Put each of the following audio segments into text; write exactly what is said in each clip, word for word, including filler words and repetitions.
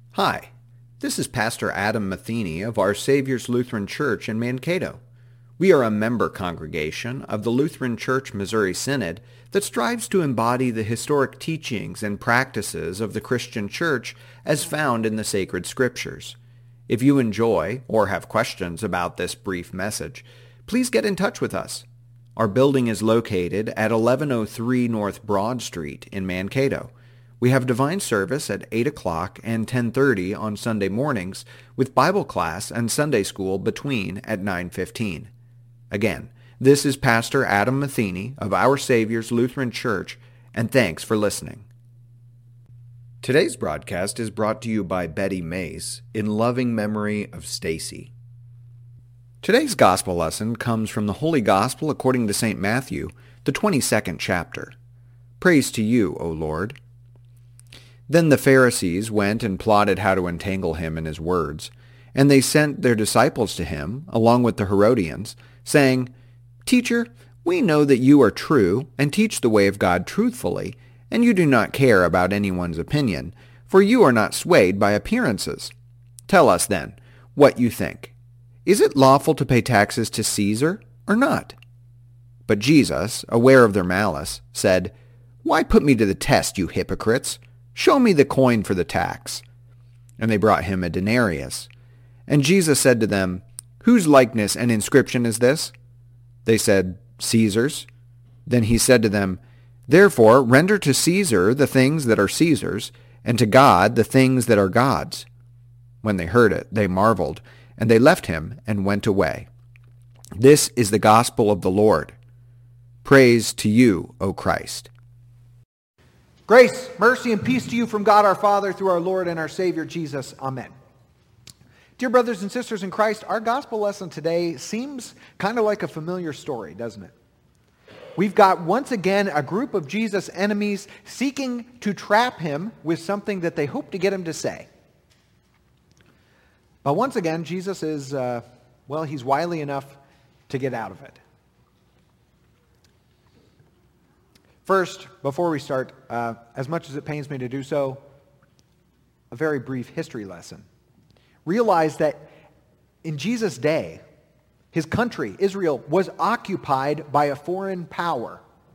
Hi, this is Pastor Adam Matheny of Our Savior's Lutheran Church in Mankato. We are a member congregation of the Lutheran Church Missouri Synod that strives to embody the historic teachings and practices of the Christian Church as found in the sacred Scriptures. If you enjoy or have questions about this brief message, please get in touch with us. Our building is located at eleven oh three North Broad Street in Mankato. We have divine service at eight o'clock and ten thirty on Sunday mornings, with Bible class and Sunday school between at nine fifteen. Again, this is Pastor Adam Matheny of Our Savior's Lutheran Church, and thanks for listening. Today's broadcast is brought to you by Betty Mace in loving memory of Stacy. Today's gospel lesson comes from the Holy Gospel according to Saint Matthew, the twenty-second chapter. Praise to you, O Lord. Then the Pharisees went and plotted how to entangle him in his words, and they sent their disciples to him, along with the Herodians, saying, Teacher, we know that you are true and teach the way of God truthfully, and you do not care about anyone's opinion, for you are not swayed by appearances. Tell us then what you think. Is it lawful to pay taxes to Caesar or not? But Jesus, aware of their malice, said, Why put me to the test, you hypocrites? Show me the coin for the tax. And they brought him a denarius. And Jesus said to them, Whose likeness and inscription is this? They said, Caesar's. Then he said to them, Therefore render to Caesar the things that are Caesar's, and to God the things that are God's. When they heard it, they marveled, and they left him and went away. This is the gospel of the Lord. Praise to you, O Christ. Grace, mercy, and peace to you from God our Father through our Lord and our Savior Jesus. Amen. Dear brothers and sisters in Christ, our gospel lesson today seems kind of like a familiar story, doesn't it? We've got once again a group of Jesus' enemies seeking to trap him with something that they hope to get him to say. But once again, Jesus is, uh, well, he's wily enough to get out of it. First, before we start, uh, as much as it pains me to do so, a very brief history lesson. Realize that in Jesus' day, his country, Israel, was occupied by a foreign power.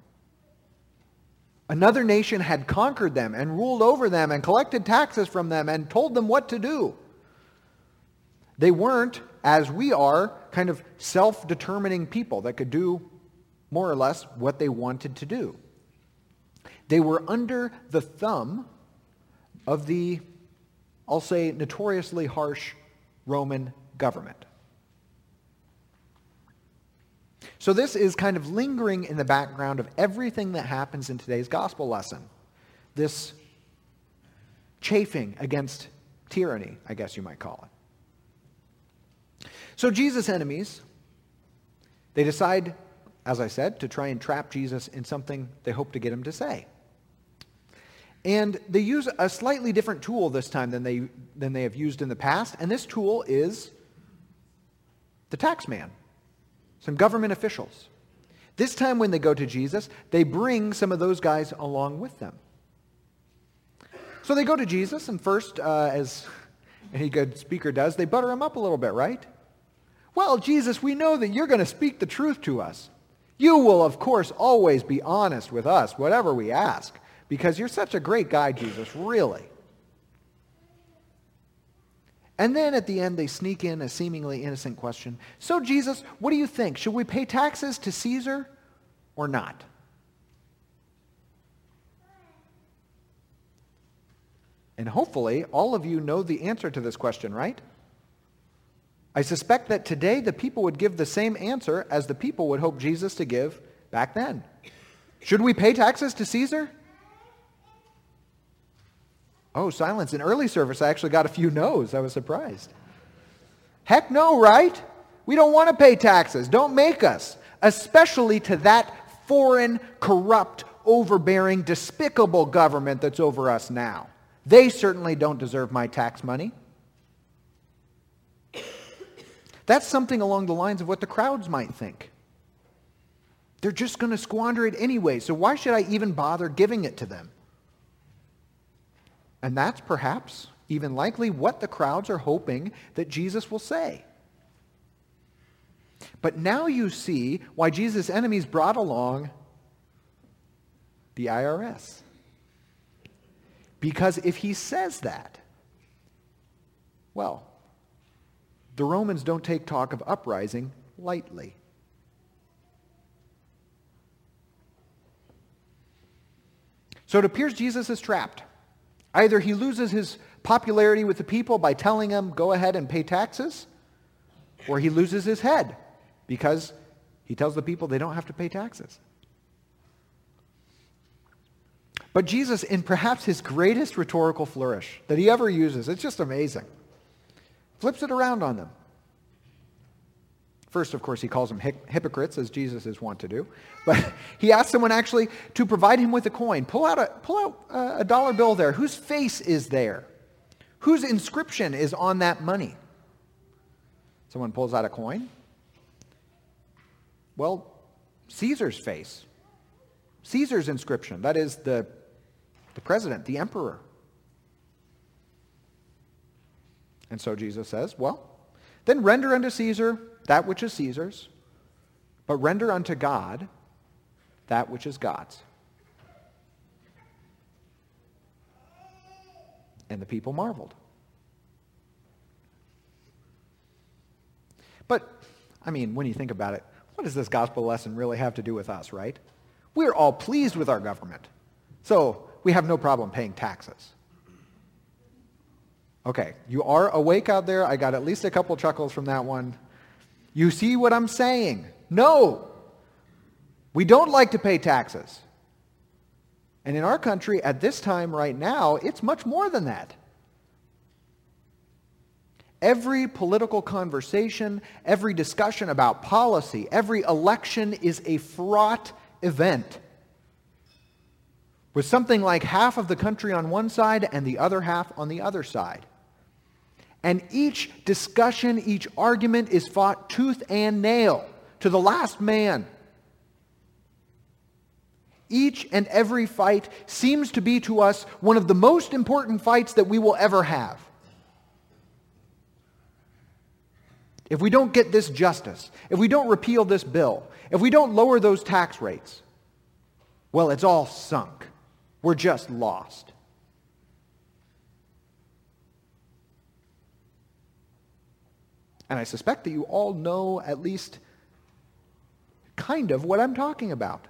Another nation had conquered them and ruled over them and collected taxes from them and told them what to do. They weren't, as we are, kind of self-determining people that could do more or less what they wanted to do. They were under the thumb of the, I'll say, notoriously harsh Roman government. So this is kind of lingering in the background of everything that happens in today's gospel lesson. This chafing against tyranny, I guess you might call it. So Jesus' enemies, they decide, as I said, to try and trap Jesus in something they hope to get him to say. And they use a slightly different tool this time than they, than they have used in the past, and this tool is the tax man. Some government officials. This time when they go to Jesus, they bring some of those guys along with them. So they go to Jesus, and first, uh, as any good speaker does, they butter him up a little bit, right? Well, Jesus, we know that you're going to speak the truth to us. You will, of course, always be honest with us, whatever we ask, because you're such a great guy, Jesus, really. And then at the end, they sneak in a seemingly innocent question. So, Jesus, what do you think? Should we pay taxes to Caesar or not? And hopefully, all of you know the answer to this question, right? I suspect that today the people would give the same answer as the people would hope Jesus to give back then. Should we pay taxes to Caesar? Oh, silence. In early service, I actually got a few no's. I was surprised. Heck no, right? We don't want to pay taxes. Don't make us. Especially to that foreign, corrupt, overbearing, despicable government that's over us now. They certainly don't deserve my tax money. That's something along the lines of what the crowds might think. They're just going to squander it anyway, so why should I even bother giving it to them? And that's perhaps even likely what the crowds are hoping that Jesus will say. But now you see why Jesus' enemies brought along the I R S. Because if he says that, well, the Romans don't take talk of uprising lightly. So it appears Jesus is trapped. Either he loses his popularity with the people by telling them, go ahead and pay taxes, or he loses his head because he tells the people they don't have to pay taxes. But Jesus, in perhaps his greatest rhetorical flourish that he ever uses, it's just amazing, flips it around on them. First, of course, he calls them hypocrites, as Jesus is wont to do. But he asks someone actually to provide him with a coin. Pull out a, pull out a dollar bill there. Whose face is there? Whose inscription is on that money? Someone pulls out a coin. Well, Caesar's face. Caesar's inscription. That is the, the president, the emperor. And so Jesus says, well, then render unto Caesar that which is Caesar's, but render unto God that which is God's. And the people marveled. But, I mean, when you think about it, what does this gospel lesson really have to do with us, right? We're all pleased with our government, so we have no problem paying taxes. Okay, you are awake out there. I got at least a couple chuckles from that one. You see what I'm saying? No, we don't like to pay taxes. And in our country, at this time right now, it's much more than that. Every political conversation, every discussion about policy, every election is a fraught event, with something like half of the country on one side and the other half on the other side. And each discussion, each argument is fought tooth and nail to the last man. Each and every fight seems to be to us one of the most important fights that we will ever have. If we don't get this justice, if we don't repeal this bill, if we don't lower those tax rates, well, it's all sunk. We're just lost. And I suspect that you all know at least kind of what I'm talking about.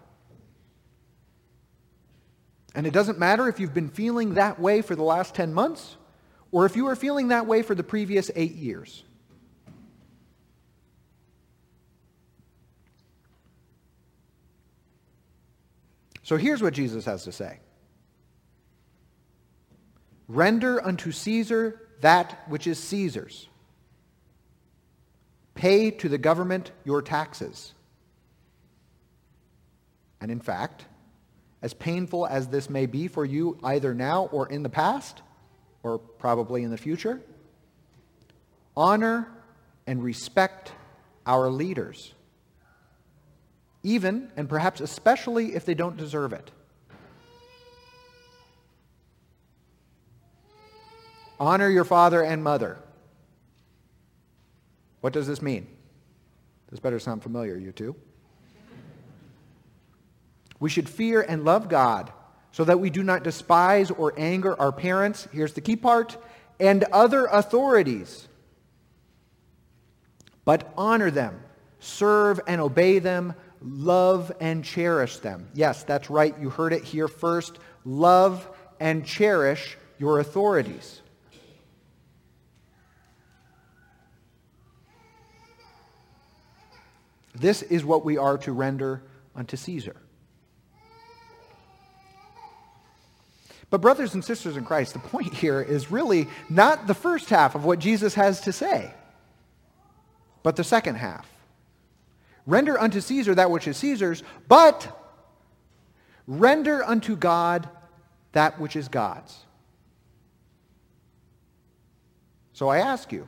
And it doesn't matter if you've been feeling that way for the last ten months or if you were feeling that way for the previous eight years. So here's what Jesus has to say. Render unto Caesar that which is Caesar's. Pay to the government your taxes. And in fact, as painful as this may be for you either now or in the past, or probably in the future, honor and respect our leaders, even and perhaps especially if they don't deserve it. Honor your father and mother. What does this mean? This better sound familiar, you two. We should fear and love God so that we do not despise or anger our parents, here's the key part, and other authorities, but honor them, serve and obey them, love and cherish them. Yes, that's right. You heard it here first. Love and cherish your authorities. This is what we are to render unto Caesar. But brothers and sisters in Christ, the point here is really not the first half of what Jesus has to say, but the second half. Render unto Caesar that which is Caesar's, but render unto God that which is God's. So I ask you,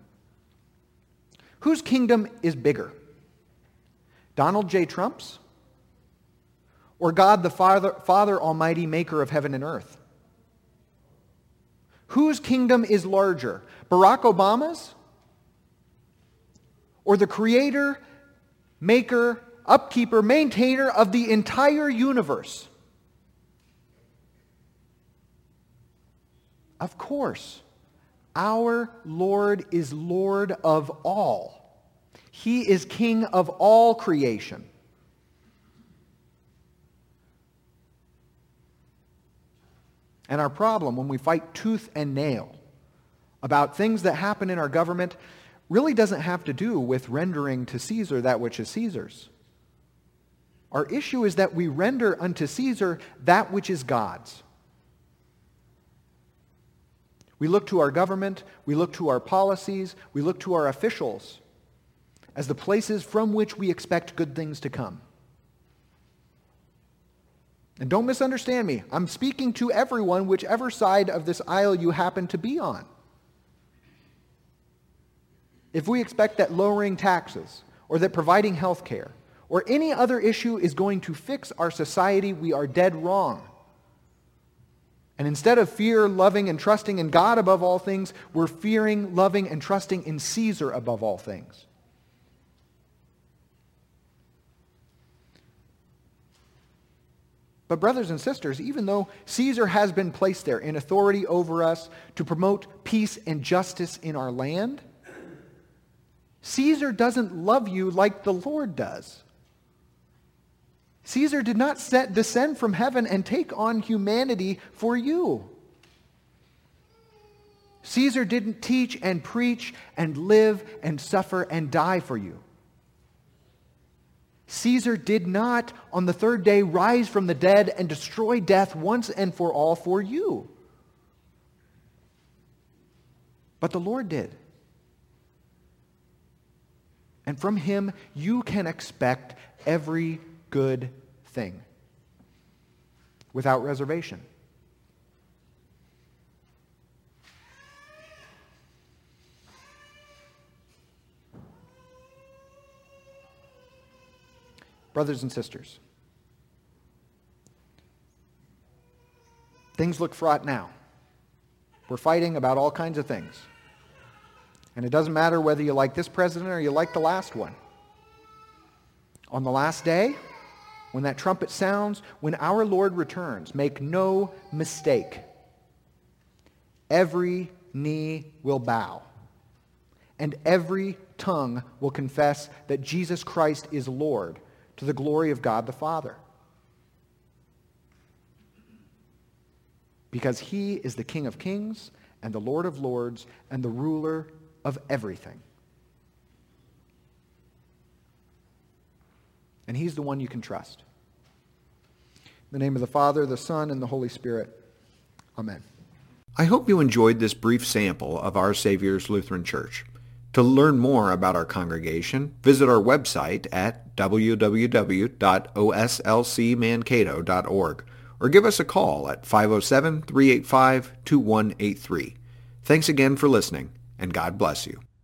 whose kingdom is bigger? Donald J. Trump's? Or God the Father, Father Almighty, maker of heaven and earth? Whose kingdom is larger, Barack Obama's or the creator, maker, upkeeper, maintainer of the entire universe? Of course, our Lord is Lord of all. He is King of all creation. And our problem when we fight tooth and nail about things that happen in our government really doesn't have to do with rendering to Caesar that which is Caesar's. Our issue is that we render unto Caesar that which is God's. We look to our government, we look to our policies, we look to our officials as the places from which we expect good things to come. And don't misunderstand me. I'm speaking to everyone, whichever side of this aisle you happen to be on. If we expect that lowering taxes or that providing health care or any other issue is going to fix our society, we are dead wrong. And instead of fear, loving, and trusting in God above all things, we're fearing, loving, and trusting in Caesar above all things. But brothers and sisters, even though Caesar has been placed there in authority over us to promote peace and justice in our land, Caesar doesn't love you like the Lord does. Caesar did not set, descend from heaven and take on humanity for you. Caesar didn't teach and preach and live and suffer and die for you. Caesar did not, on the third day, rise from the dead and destroy death once and for all for you. But the Lord did. And from him, you can expect every good thing without reservation. Brothers and sisters, things look fraught now. We're fighting about all kinds of things. And it doesn't matter whether you like this president or you like the last one. On the last day, when that trumpet sounds, when our Lord returns, make no mistake, every knee will bow, and every tongue will confess that Jesus Christ is Lord, to the glory of God the Father. Because he is the King of kings and the Lord of lords and the ruler of everything. And he's the one you can trust. In the name of the Father, the Son, and the Holy Spirit. Amen. I hope you enjoyed this brief sample of Our Savior's Lutheran Church. To learn more about our congregation, visit our website at w w w dot o s l c mankato dot org or give us a call at five oh seven, three eight five, two one eight three. Thanks again for listening, and God bless you.